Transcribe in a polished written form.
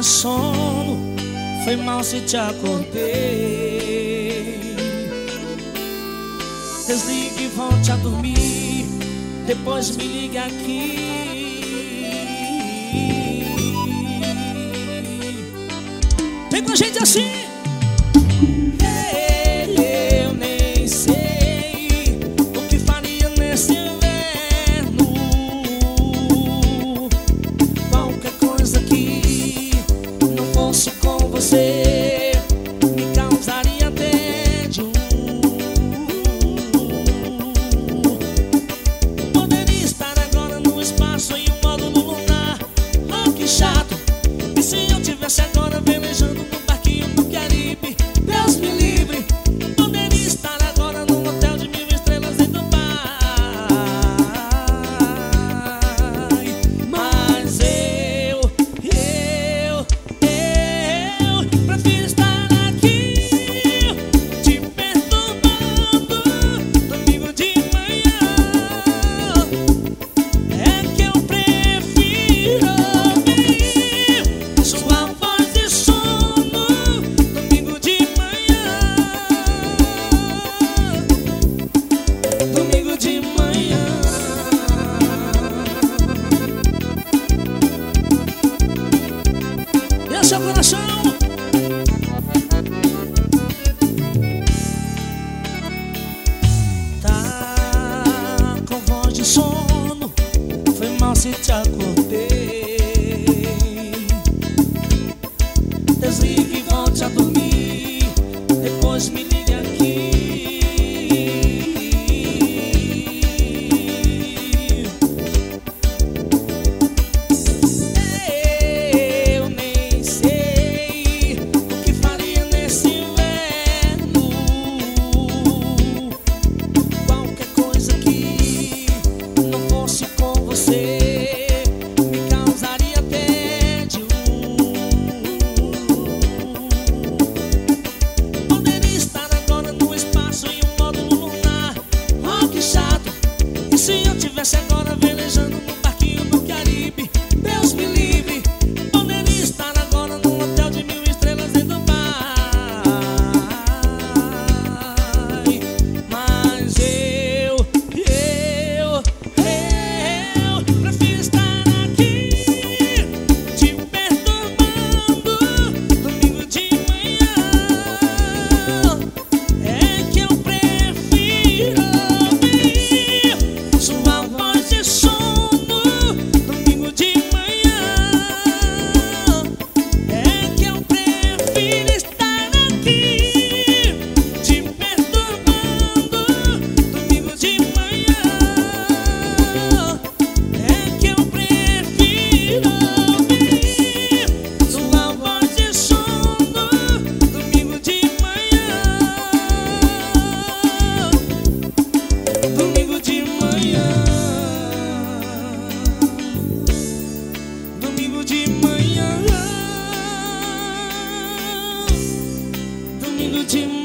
sono, foi mal se te acordei. Desligue e volte a dormir, depois me ligue aqui. Vem com a gente assim. Eu nem sei o que faria nesse inverno. Qualquer coisa que não fosse com você me causaria tédio. Poderia estar agora no espaço em um módulo lunar. Oh, que chato! E se eu tivesse agora velejando no barquinho do Caribe? Deus me livre! Poderia estar agora num hotel de 1000 estrelas em Dubai. Mas eu prefiro estar aqui te perturbando domingo de manhã. É que eu prefiro ouvir sua voz de sono domingo de manhã. Domingo de manhã. E o seu coração? Tá com voz de sono, foi mal se te acordei. Desligue e volte a dormir, depois me ligue aqui. Eu nem sei o que faria nesse inverno. Qualquer coisa que não fosse com você me causaria tédio. Poderia estar agora no espaço em um módulo lunar. Oh, que chato! E se eu tivesse agora velejando no barquinho do Caribe? Deus me livre! Poderia estar agora num hotel de 1000 estrelas em Dubai. Mas eu prefiro estar aqui te perturbando domingo de manhã. É que eu prefiro ouvir sua voz de sono domingo de manhã. É que eu prefiro estar aqui te perturbando domingo de manhã. É que eu prefiro ouvir sua voz de sono domingo de manhã. Domingo de manhã. Domingo de manhã. Domingo de manhã.